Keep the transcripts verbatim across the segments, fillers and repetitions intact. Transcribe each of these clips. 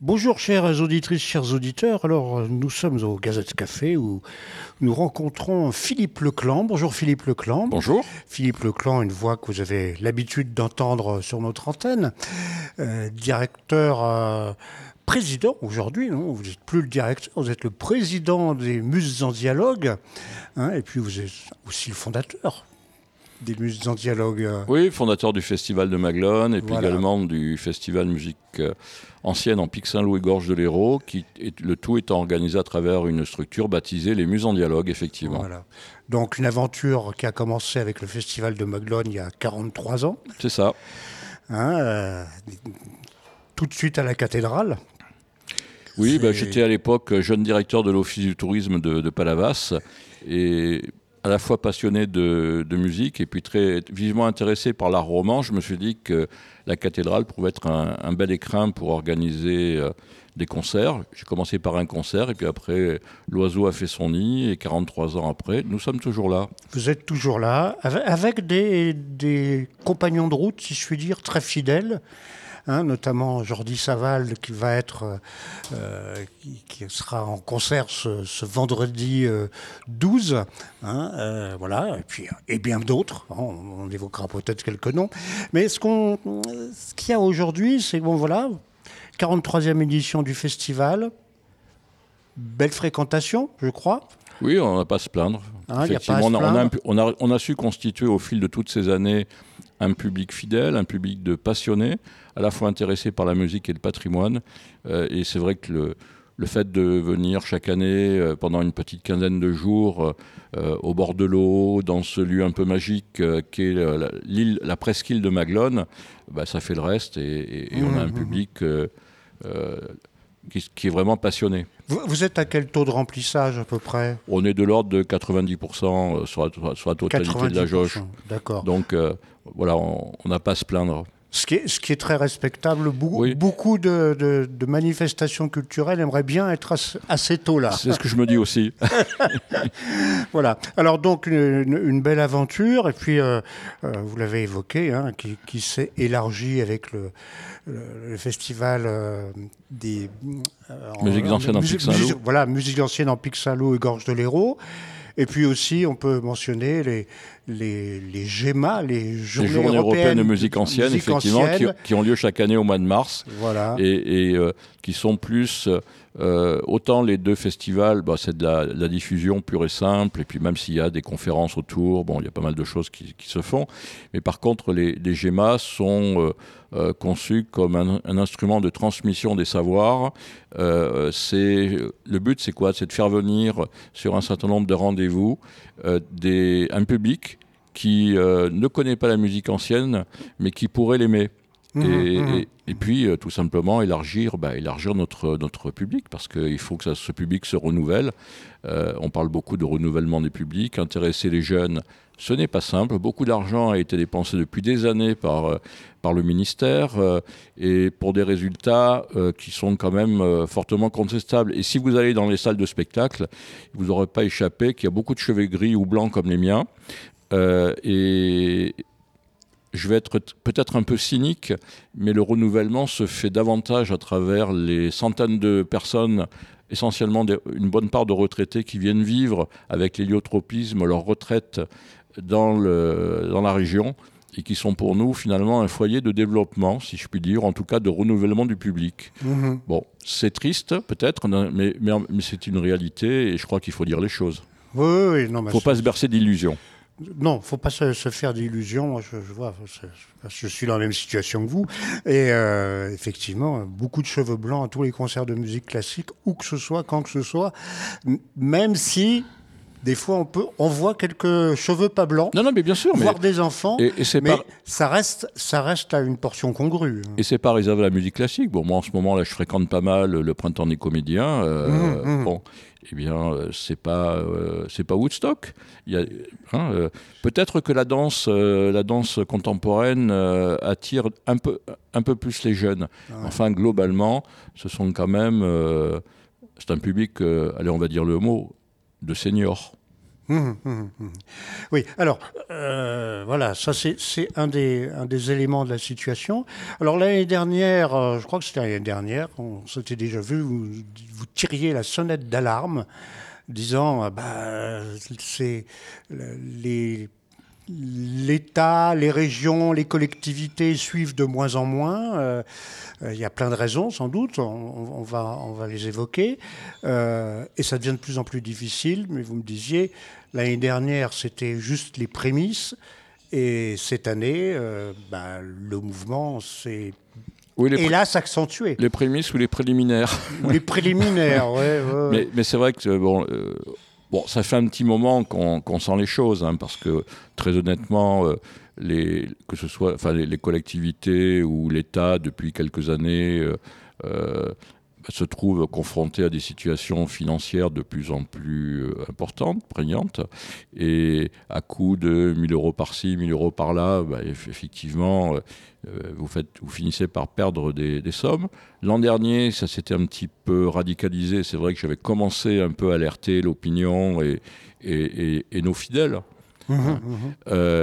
Bonjour chères auditrices, chers auditeurs. Alors nous sommes au Gazette Café où nous rencontrons Philippe Leclan. Bonjour Philippe Leclan. Bonjour. Philippe Leclan, une voix que vous avez l'habitude d'entendre sur notre antenne. Euh, directeur, euh, président aujourd'hui, non, vous n'êtes plus le directeur, vous êtes le président des Muses en Dialogue. Hein, et puis vous êtes aussi le fondateur des Muses en Dialogue. Oui, fondateur du Festival de Maglone et puis Voilà. également du Festival Musique euh, Ancienne en Pic Saint-Loup et Gorge de l'Hérault, qui est, le tout étant organisé à travers une structure baptisée les Muses en Dialogue, effectivement. Voilà. Donc une aventure qui a commencé avec le Festival de Maglone il y a quarante-trois ans. C'est ça. Hein, euh, tout de suite à la cathédrale. Oui, bah, C'est- j'étais à l'époque jeune directeur de l'Office du tourisme de, de Palavas et à la fois passionné de, de musique et puis très vivement intéressé par l'art roman. Je me suis dit que la cathédrale pouvait être un, un bel écrin pour organiser euh, des concerts. J'ai commencé par un concert et puis après l'oiseau a fait son nid et quarante-trois ans après, nous sommes toujours là. Vous êtes toujours là, avec, avec des, des compagnons de route, si je puis dire, très fidèles. Hein, notamment Jordi Saval qui va être euh, qui, qui sera en concert ce, ce vendredi euh, douze, hein, euh, voilà, et puis et bien d'autres, hein, on, on évoquera peut-être quelques noms, mais ce qu'on ce qu'il y a aujourd'hui, c'est bon, voilà, quarante-troisième édition du festival, belle fréquentation, je crois. Oui, on n'a pas à se plaindre. Hein, y a pas à Effectivement, se on a, on, a, plaindre. un pu- on, a, on a su constituer au fil de toutes ces années un public fidèle, un public de passionnés, à la fois intéressés par la musique et le patrimoine. Euh, et c'est vrai que le, le fait de venir chaque année euh, pendant une petite quinzaine de jours euh, au bord de l'eau, dans ce lieu un peu magique euh, qu'est euh, la, l'île, la presqu'île de Maglone, bah, ça fait le reste et, et- et on a un Mmh, mmh. public euh, euh, qui, qui est vraiment passionné. Vous, vous êtes à quel taux de remplissage à peu près? On est de l'ordre de quatre-vingt-dix pour cent sur la, sur la totalité de la jauge. D'accord. Donc euh, voilà, on on n'a pas à se plaindre. Ce qui est, ce qui est très respectable. Beaucoup, Oui. beaucoup de, de- de manifestations culturelles aimeraient bien être à, ce- à ces taux-là. C'est ce que je me dis aussi. Voilà. Alors donc une, une belle aventure et puis euh, euh, vous l'avez évoqué, hein, qui, qui s'est élargie avec le, le- le festival euh, des euh, Musiques anciennes en musique- Pic Saint-Loup. musique- Voilà, musique ancienne en Pic Saint-Loup et Gorge de l'Hérault. Et puis aussi, on peut mentionner les, les, les GEMA, les Journées, Les Journées européennes de musique ancienne, musique effectivement, qui, ancienne. qui ont lieu chaque année au mois de mars Voilà. et, et, euh, qui sont plus... euh, autant les deux festivals, bah, c'est de la, de la diffusion pure et simple, et puis même s'il y a des conférences autour, bon, il y a pas mal de choses qui, qui se font. Mais par contre, les, les GEMA sont euh, euh, conçus comme un, un instrument de transmission des savoirs. Euh, c'est, le but, c'est quoi? C'est de faire venir sur un certain nombre de rendez-vous euh, des, un public qui euh, ne connaît pas la musique ancienne, mais qui pourrait l'aimer. Mmh, Et, mmh. et- et puis, euh, tout simplement, élargir, bah, élargir notre, notre public, parce qu'il faut que ça- ce public se renouvelle. Euh, on parle beaucoup de renouvellement des publics. Intéresser les jeunes, ce n'est pas simple. Beaucoup d'argent a été dépensé depuis des années par, euh, par le ministère, euh, et pour des résultats euh, qui sont quand même euh, fortement contestables. Et si vous allez dans les salles de spectacle, vous n'aurez pas échappé qu'il y a beaucoup de cheveux gris ou blancs comme les miens. Euh, et je vais être t- peut-être un peu cynique, mais le renouvellement se fait davantage à travers les centaines de personnes, essentiellement des- une bonne part de retraités qui viennent vivre avec l'héliotropisme leur retraite dans, le, dans la région et qui sont pour nous finalement un foyer de développement, si je puis dire, en tout cas de renouvellement du public. Mhm. Bon, c'est triste peut-être, mais, mais, mais c'est une réalité et je crois qu'il faut dire les choses. Oui, oui, oui, non, Il mais ne faut c'est- pas se bercer d'illusions. Non, faut pas se, se faire d'illusions. Moi, je, je vois, je, je suis dans la même situation que vous. Et euh, effectivement, beaucoup de cheveux blancs à tous les concerts de musique classique, où que ce soit, quand que ce soit, m- même si des fois on peut, on voit quelques cheveux pas blancs, Non, non, mais bien sûr. Mais, voire des enfants, et, et c'est mais pas... ça reste, ça reste à une portion congrue. Et c'est pas réservé à la musique classique. Bon, moi en ce moment là, je fréquente pas mal le Printemps des comédiens. Euh, Mmh, mmh. Bon, eh bien, euh, c'est pas, euh, c'est pas Woodstock. Il y a, hein, euh, peut-être que la danse, euh, la danse contemporaine euh, attire un peu, un peu plus les jeunes. Ouais. Enfin, globalement, ce sont quand même, euh, c'est un public, euh, allez, on va dire le mot, de seniors. Hum, hum, hum. Oui, alors euh, voilà, ça c'est c'est un des, un des éléments de la situation. Alors l'année dernière, euh, je crois que c'était l'année dernière, on s'était déjà vu, vous, vous tiriez la sonnette d'alarme, disant ah bah, c'est les l'État, les régions, les collectivités suivent de moins en moins. Euh, euh, il y a plein de raisons, sans doute. On, on va, on va les évoquer. Euh, et ça devient de plus en plus difficile. Mais vous me disiez, l'année dernière, c'était juste les prémices. Et cette année, euh, ben, le mouvement s'est, Oui, les, pré- hélas, accentué. les prémices ou les préliminaires. Ou les préliminaires, ouais, ouais, ouais. Mais, mais c'est vrai que bon, euh, bon, ça fait un petit moment qu'on qu'on sent les choses, hein, parce que très honnêtement, euh, les, que ce soit enfin, les, les collectivités ou l'État, depuis quelques années, euh, euh, se trouvent confrontés à des situations financières de plus en plus euh, importantes, prégnantes, et à coût de mille euros par-ci, mille euros par-là, bah, eff- effectivement, euh, vous, faites, vous finissez par perdre des, des sommes. L'an dernier, ça s'était un petit peu radicalisé. C'est vrai que j'avais commencé un peu à alerter l'opinion et, et, et- et nos fidèles. Mhm, Hein. mhm.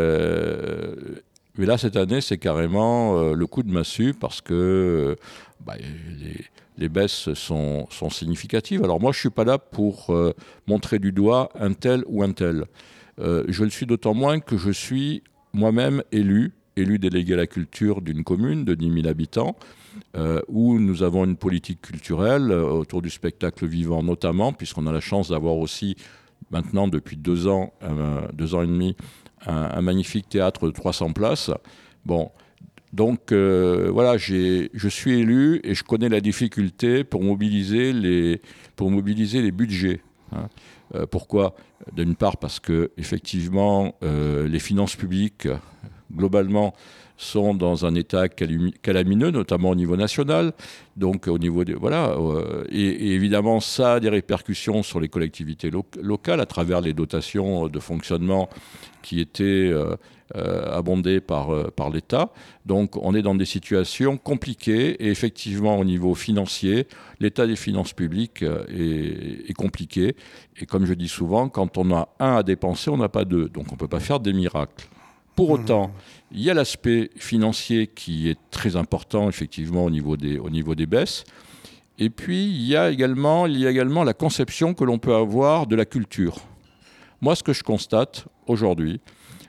Euh, mais là, cette année, c'est carrément euh, le coup de massue parce que euh, bah, les, les baisses sont, sont significatives. Alors moi, je ne suis pas là pour euh, montrer du doigt un tel ou un tel. Euh, je le suis d'autant moins que je suis moi-même élu, élu délégué à la culture d'une commune de dix mille habitants, euh, où nous avons une politique culturelle euh, autour du spectacle vivant notamment, puisqu'on a la chance d'avoir aussi maintenant depuis deux ans, euh, deux ans et demi, un, un magnifique théâtre de trois cents places. Bon, donc euh, voilà, j'ai, je suis élu et je connais la difficulté pour mobiliser les, pour mobiliser les budgets. Hein. Euh, pourquoi ? D'une part parce que effectivement, euh, les finances publiques globalement sont dans un état calumi- calamineux, notamment au niveau national. Donc au niveau des voilà, euh, et, et évidemment ça a des répercussions sur les collectivités lo- locales à travers les dotations de fonctionnement qui étaient euh, euh, abondées par euh, par l'État. Donc on est dans des situations compliquées et effectivement au niveau financier, l'état des finances publiques euh, est, est compliqué. Et comme je dis souvent, quand on a un à dépenser, on n'a pas deux. Donc on ne peut pas faire des miracles. Pour autant, il y a l'aspect financier qui est très important, effectivement, au niveau des, au niveau des baisses. Et puis, il y a également, il y a également la conception que l'on peut avoir de la culture. Moi, ce que je constate aujourd'hui,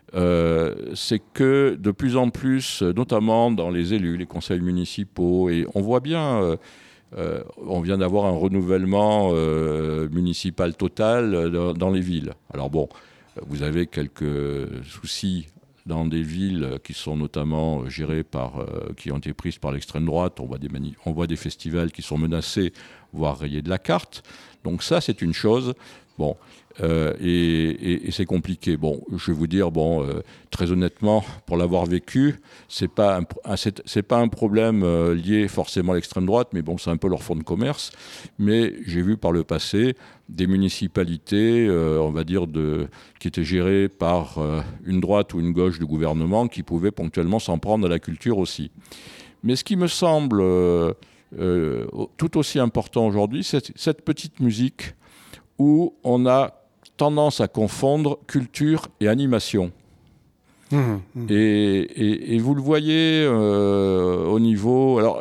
euh, c'est que de plus en plus, notamment dans les élus, les conseils municipaux, et on voit bien, euh, euh, on vient d'avoir un renouvellement euh, municipal total dans, dans les villes. Alors bon, vous avez quelques soucis dans des villes qui sont notamment gérées par, euh, qui ont été prises par l'extrême droite. On voit des mani- on voit des festivals qui sont menacés, voire rayés de la carte. Donc ça, c'est une chose. Bon, euh, et, et- et c'est compliqué. Bon, je vais vous dire, bon, euh, très honnêtement, pour l'avoir vécu, c'est pas un, pro- un- c'est, c'est pas un problème euh, lié forcément à l'extrême droite, mais bon, c'est un peu leur fonds de commerce. Mais j'ai vu par le passé des municipalités, euh, on va dire, de, qui étaient gérées par euh, une droite ou une gauche du gouvernement, qui pouvaient ponctuellement s'en prendre à la culture aussi. Mais ce qui me semble euh, euh, tout aussi important aujourd'hui, c'est cette petite musique où on a tendance à confondre culture et animation. Mhm, mhm. Et, et- et vous le voyez euh, au niveau... Alors,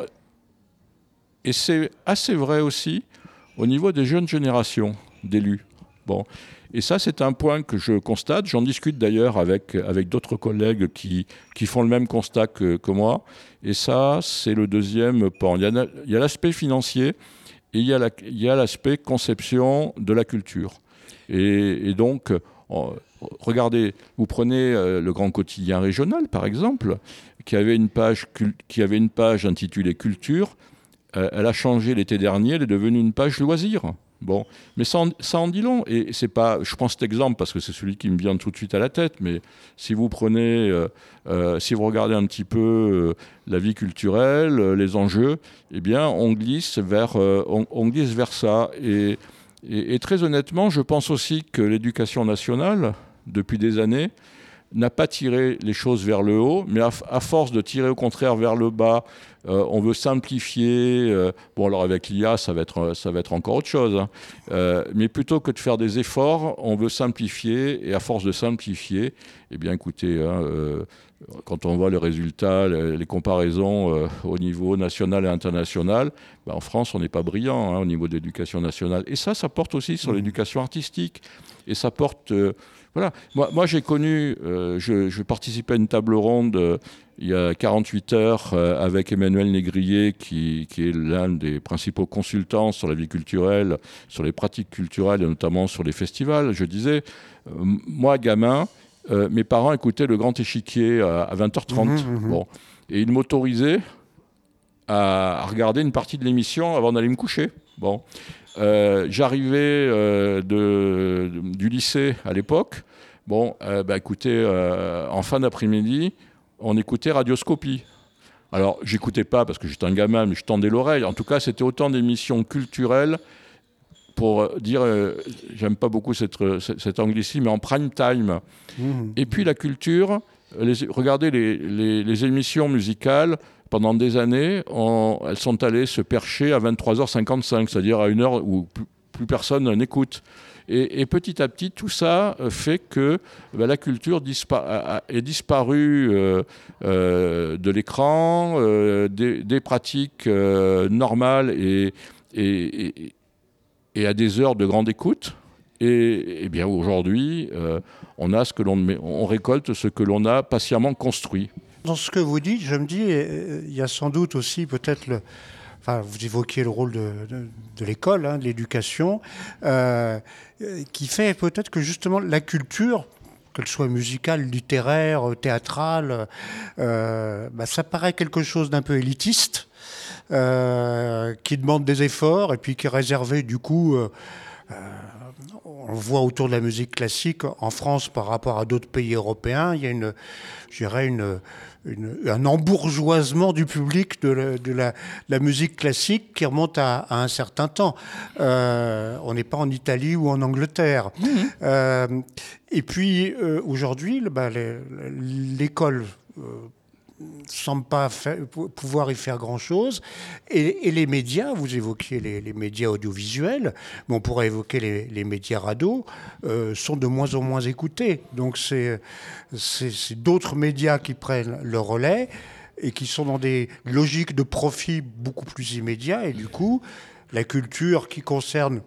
et c'est assez vrai aussi au niveau des jeunes générations d'élus. Bon. Et ça, c'est un point que je constate. J'en discute d'ailleurs avec, avec d'autres collègues qui, qui font le même constat que, que moi. Et ça, c'est le deuxième pan. Il y a, il y a l'aspect financier et il y a, la, il y a l'aspect conception de la culture. Et, et donc, on- regardez, vous prenez euh, le Grand Quotidien Régional, par exemple, qui avait une page, cul- qui avait une page intitulée Culture. Euh, elle a changé l'été dernier, elle est devenue une page loisirs. Bon, mais ça en, ça en dit long. Et c'est pas, je prends cet exemple parce que c'est celui qui me vient tout de suite à la tête. Mais si vous prenez, euh, euh, si vous regardez un petit peu euh, la vie culturelle, euh, les enjeux, eh bien, on glisse vers, euh, on, on glisse vers ça. Et, et, et très honnêtement, je pense aussi que l'éducation nationale, depuis des années, n'a pas tiré les choses vers le haut, mais à, à force de tirer au contraire vers le bas, euh, on veut simplifier. Euh, bon, alors avec l'I A, ça va être, ça va être encore autre chose. Hein. Euh, mais plutôt que de faire des efforts, on veut simplifier. Et à force de simplifier, eh bien, écoutez, hein, euh, quand on voit les résultats, les, les comparaisons euh, au niveau national et international, ben en France, on n'est pas brillant hein, au niveau de l'éducation nationale. Et ça, ça porte aussi sur l'éducation artistique. Et ça porte... Euh, Voilà. Moi, moi j'ai connu, euh, je, je participais à une table ronde euh, il y a quarante-huit heures euh, avec Emmanuel Négrier, qui, qui est l'un des principaux consultants sur la vie culturelle, sur les pratiques culturelles et notamment sur les festivals. Je disais, euh, moi, gamin, euh, mes parents écoutaient Le Grand Échiquier à, à vingt heures trente. Mmh, mmh. Bon. Et ils m'autorisaient à, à regarder une partie de l'émission avant d'aller me coucher. Bon. Euh, j'arrivais euh, de, de, du lycée à l'époque. Bon, euh, bah, écoutez, euh, en fin d'après-midi, on écoutait Radioscopie. Alors, j'écoutais pas parce que j'étais un gamin, mais je tendais l'oreille. En tout cas, c'était autant d'émissions culturelles pour dire, euh, j'aime pas beaucoup cette, cette, cet anglicisme, mais en prime time. Mmh. Et puis la culture, les, regardez les, les, les émissions musicales. Pendant des années, on, elles sont allées se percher à vingt-trois heures cinquante-cinq, c'est-à-dire à une heure où plus, plus personne n'écoute. Et, et petit à petit, tout ça fait que ben, la culture dispa- est disparue euh, euh, de l'écran, euh, des, des pratiques euh, normales et, et, et, et à des heures de grande écoute. Et, et bien aujourd'hui, euh, on a ce que l'on, on récolte ce que l'on a patiemment construit. Dans ce que vous dites, je me dis, il y a sans doute aussi peut-être le... Enfin, vous évoquiez le rôle de, de, de l'école, hein, de l'éducation, euh, qui fait peut-être que justement la culture, qu'elle soit musicale, littéraire, théâtrale, euh, bah, ça paraît quelque chose d'un peu élitiste, euh, qui demande des efforts et puis qui est réservé du coup... Euh, euh, on le voit autour de la musique classique en France par rapport à d'autres pays européens, il y a une, je dirais une, une, un embourgeoisement du public de la, de la, de la musique classique qui remonte à, à un certain temps. Euh, on n'est pas en Italie ou en Angleterre. Mmh. Euh, et puis euh, aujourd'hui, bah, l'école euh, semble pas faire, pouvoir y faire grand-chose. Et, et les médias, vous évoquiez les, les médias audiovisuels, mais on pourrait évoquer les, les médias radio, euh, sont de moins en moins écoutés. Donc c'est, c'est, c'est d'autres médias qui prennent le relais et qui sont dans des logiques de profit beaucoup plus immédiats. Et du coup, la culture qui concerne,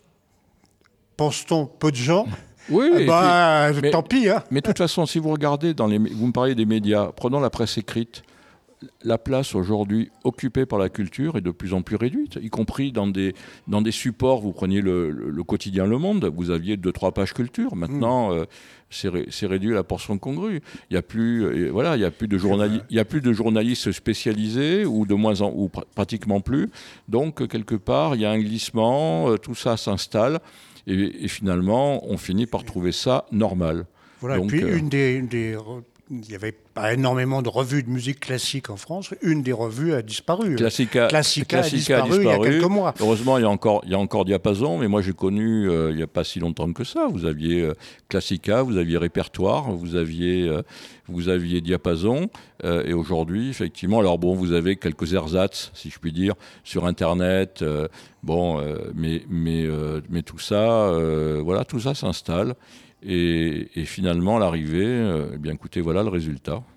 pense-t-on, peu de gens... Oui, eh ben, puis, mais, tant pis. Hein. Mais de toute façon, si vous regardez, dans les, vous me parliez des médias, prenons la presse écrite, la place aujourd'hui occupée par la culture est de plus en plus réduite, y compris dans des, dans des supports. Vous preniez le, le, le quotidien Le Monde, vous aviez deux, trois pages culture. Maintenant, mmh. euh, c'est, ré, c'est réduit à la portion congrue. Il n'y a plus, euh, voilà, il y a plus de journali- il y a plus de journalistes spécialisés ou de moins en, ou pr- pratiquement plus. Donc quelque part, il y a un glissement, euh, tout ça s'installe. Et, et finalement, on finit par trouver ça normal. Voilà, Donc, puis euh... une des, une des... Il n'y avait pas énormément de revues de musique classique en France. Une des revues a disparu. Classica, Classica, Classica a, disparu a disparu il y a quelques mois. Heureusement, il y a encore, il y a encore Diapason, mais moi j'ai connu euh, il n'y a pas si longtemps que ça. Vous aviez euh, Classica, vous aviez Répertoire, vous aviez, euh, vous aviez Diapason. Euh, et aujourd'hui, effectivement, alors bon, vous avez quelques ersatz, si je puis dire, sur Internet. Euh, bon, euh, mais, mais, euh, mais tout ça, euh, voilà, tout ça s'installe. Et, et finalement, à l'arrivée, euh, eh bien, écoutez, voilà le résultat.